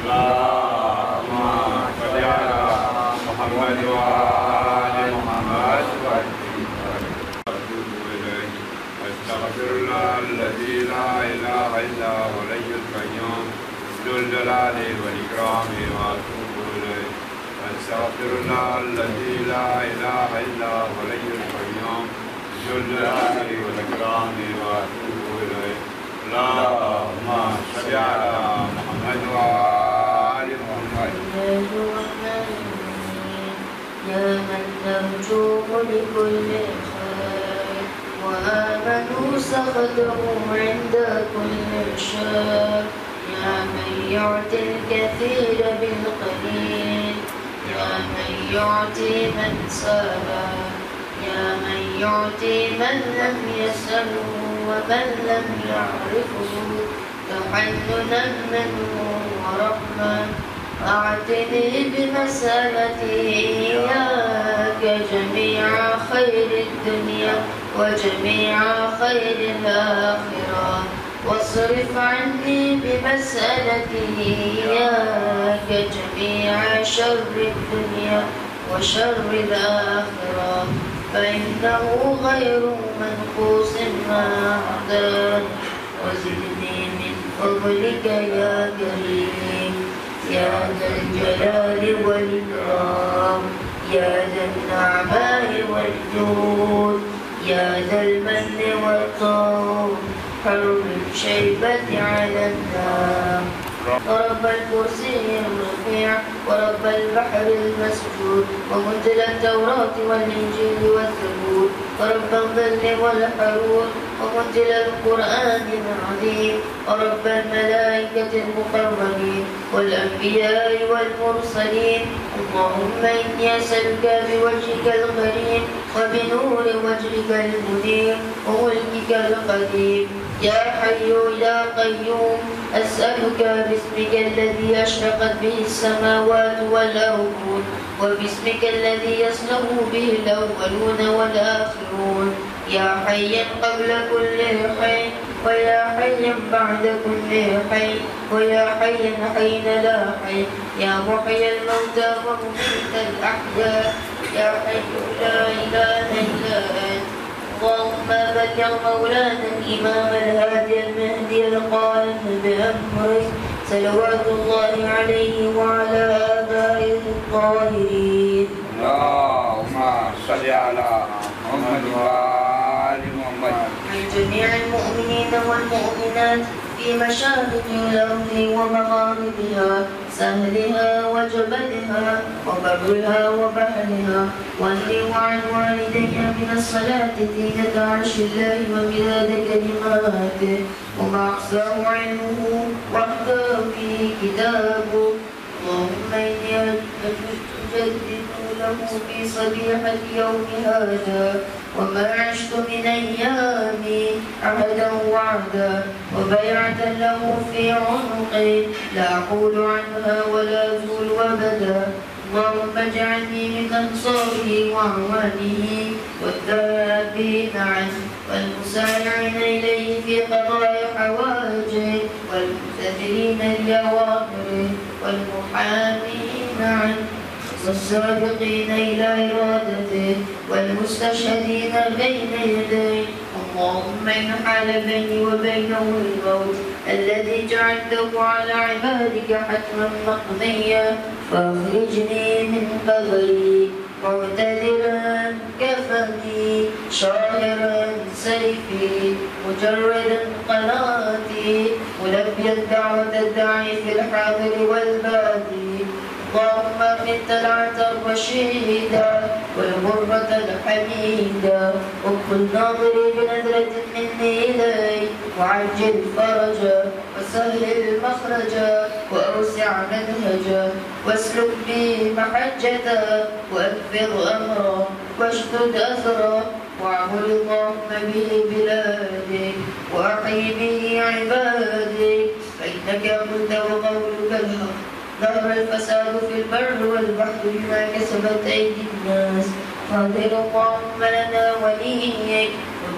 اللهم صل على محمد وآل محمد وأتوب إليه. أستغفر الله الذي لا إله إلا هو الحي القيوم ذو الجلال والإكرام وأتوب إليه. أستغفر الله الذي لا إله إلا هو الحي القيوم ذو الجلال والإكرام وأتوب إليه. اللهم صل على محمد وآل محمد. يا من نرجوه لكل خير وآمنوا سخطه عند كل شر. يا من يعطي الكثير بالقليل، يا من يعطي من سأله، يا من يعطي من لم يسأله ومن لم يعرفه تحننا منه ورحمة. أعطني بمسألتي إياك جميع خير الدنيا وجميع خير الآخرة، واصرف عني بمسألتي إياك جميع شر الدنيا وشر الآخرة، فإنه غير منقوص ما أعطاك. وزدني من فضلك يا كريم يا ذا الجلال والإكرام، يا ذا النعماء والجود، يا ذا المن والطول. حرم الشيبة على النار، ورب الكرسي الرفيع، ورب البحر المسجود، ومنزل التوراة والإنجيل والزبور، ورب الظل والحرور، ومنزل القرآن العظيم، ورب الملائكة المقربين والأنبياء والمرسلين. اللهم إني أسألك بوجهك الكريم وبنور وجهك المنير وملكك القديم يا حي يا قيوم، أسألك باسمك الذي أشرقت به السماوات والأرض، وباسمك الذي يصلح به الأولون والآخرون، يا حيا قبل كل حي، ويا حيا بعد كل حي، ويا حيا حين لا حي، يا محيي الموتى ومميت الأحياء، يا حي لا إله إلا أنت. اللهم بلغ مولانا الإمام الهادي المهدي القائم بأمرك صلوات الله عليه وعلى آبائه الطاهرين. اللهم صل على محمد وآل محمد. عن جميع المؤمنين والمؤمنات في مشارق الأرض ومغاربها، سهلها وجبلها وبرها وبحرها، واني وعن والدي من الصلاة زينة عرش الله ومداد كلماته وما أحصاه علمه واحكاه في كتابه. اللهم إني أجدد له في صبيحة يوم هذا وما عشت من أيامي عهدا وعدا وبيعة له في عنقي لا أقول عنها ولا أزول أبدا. اللهم اجعلني من أنصاره وأعوانه والذابين عنه والمسارعين إليه في قضاء حوائجه والمبتدرين لأوامره والمحامين عنه والسابقين إلى إرادته والمستشهدين بين يديه. اللهم إن حال بيني وبينه الموت الذي جعلته على عبادك حتما مقضيا، فأخرجني من قبري معتذرا كفني شاعرا سيفي مجردا قناتي ملبيا دعوة الداعي في الحاضر والبادي. اللهم من طلعت الرشيدا والغرة الحميدة وكل ناظري بنظرة مني إليك، وعجل فرجا وسهل المخرجا وأوسع منهجا واسلك بي محجتا وأكبر أمرا واشدد أثرا واعمل اللهم به بلادك وأحيي به عبادك، فإنك قلت وقولك الحق. ظهر الفساد في البر والبحر بما كسبت أيدي الناس، فاغفر اللهم لنا وليك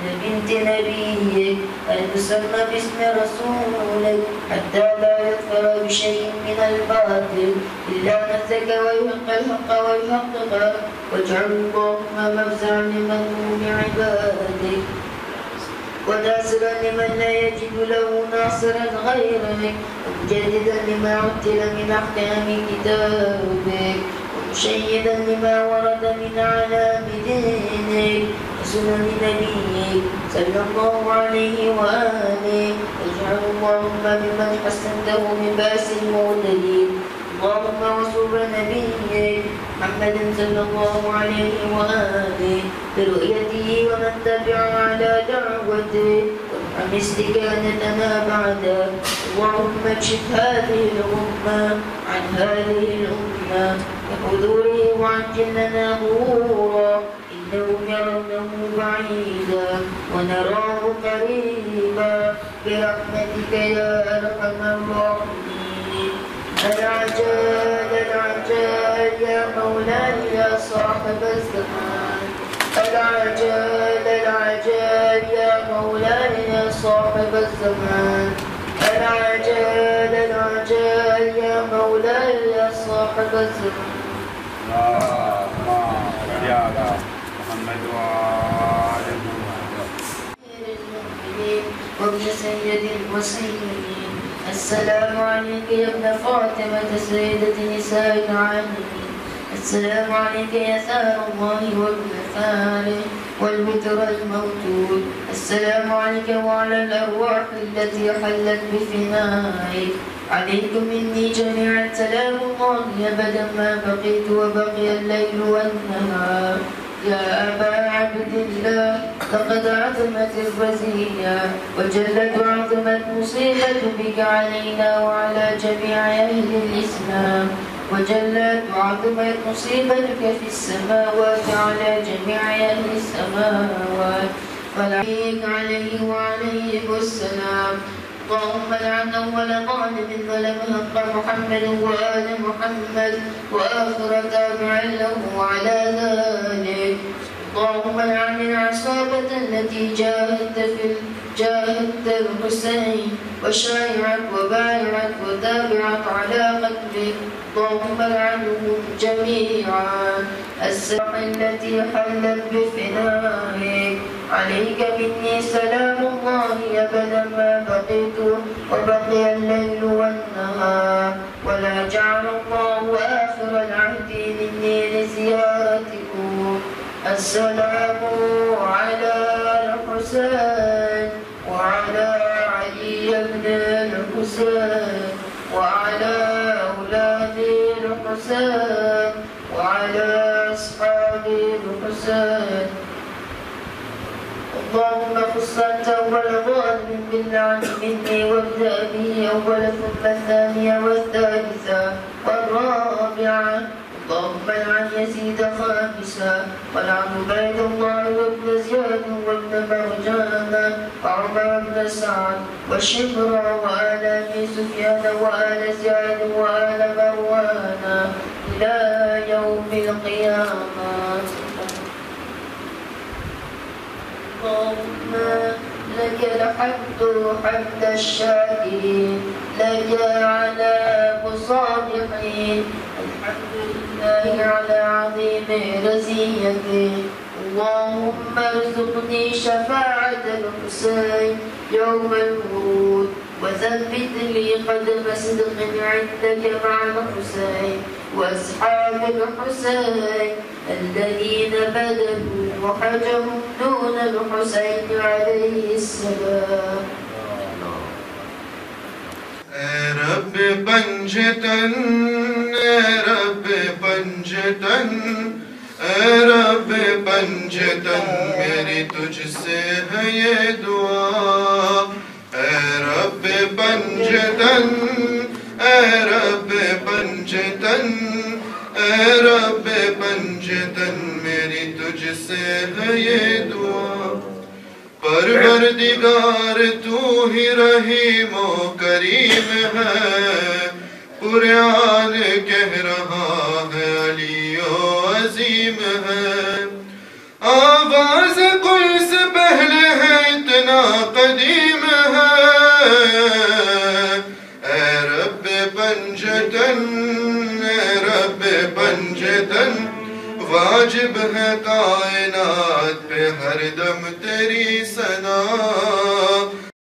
بنت نبيك المسمى باسم رسولك حتى لا يظفر بشيء من الباطل إلا مسك ويحق الحق ويحققه واجعل اللهم مفزعا لمن هو من عبادك وناصرا لمن لا يجد له ناصرا غيرك ومجددا لما عدل من أحكام كتابك ومشيدا لما ورد من أعلام دينك وسنن نبيك صلى الله عليه وآله واجعل اللهم بمن حسنته من بأس المعتدين اللهم وصف نبيك محمد صلى الله عليه وآله برؤيته ومن تبع على دعوته وارحم استكانتنا بعده اللهم اكشف هذه الأمة عن هذه الأمة وحضوره وعجل لنا ظهورا إنهم يرونه بعيدا ونراه قريبا برحمتك يا أرحم الراحمين العجال العجال يا مولاي يا صاحب الزمان العجال العجال يا مولاي يا صاحب الزمان العجال العجال يا مولاي يا صاحب الزمان اللهم صل على محمد وآل المؤمنين وابن سيد المسلمين السلام عليك يا ابن فاطمة سيدة نساء العالمين السلام عليك يا ثار الله وابن ثاره والوتر الموتود السلام عليك وعلى الأرواح التي حلت بفنائك عليكم مني جميعا سلام الله أبدا ما بقيت وبقي الليل والنهار يا أبا عبد الله لقد عظمت الرزية وجلت وعظمت مصيبة بك علينا وعلى جميع أهل الإسلام وجلت وعظمت مصيبتك في السماوات على جميع أهل السماوات ولعيك عليه وعليه السلام اللهم لعن أول ظالم ظلم حق محمد وآل محمد وآخر تابع له على ذلك اللهم لعن العصابة التي جاهدت الحسين وشايعت وبايعت وتابعت على قتله اللهم لعنهم جميعا الساحة التي حلت بفنائك عليك مني سلام الله أبدا ما بقيت وبقي الليل والنهار ولا جعل الله آخر العهد مني لزيارتكم السلام على الحسين وعلى علي بن الحسين وعلى أولاد الحسين وعلى أصحاب الحسين اللهم خص أنت أول ظالم باللعن مني وابدأ به أول ثم الثانية والثالثة والرابعة اللهم لعن يزيد خامسا ولعن عبيد الله وابن زياد وابن مرجان وعمر بن سعد وشمر وآل أبي سفيان وآل زياد وآل مروان إلى يوم القيامة اللهم لك الحمد حمد الشاكرين لك على مصالحين الحمد لله على عظيم رزيته اللهم ارزقني شفاعة الحسين يوم الورود وثبت لي قدم صدق عندك مع الحسين وأصحاب الحسين الذين بذلوا وحجهم دون الحسين عليه السلام رب पंजतन रब पंजतन रब पंजतन मेरी तुझसे है ये दुआ रब पंजतन रब पंजतन रब पंजतन मेरी तुझसे है ये दुआ परवरदिगार तू ही रहीम ओ करीम है कुरान कह रहा है अली ओ अजीम है आवाज़ कुल से पहले है इतना कदीम है। ए रब पंजतन, ए रब पंजतन, वाजिब है कायनात पे हरदम तेरी सना।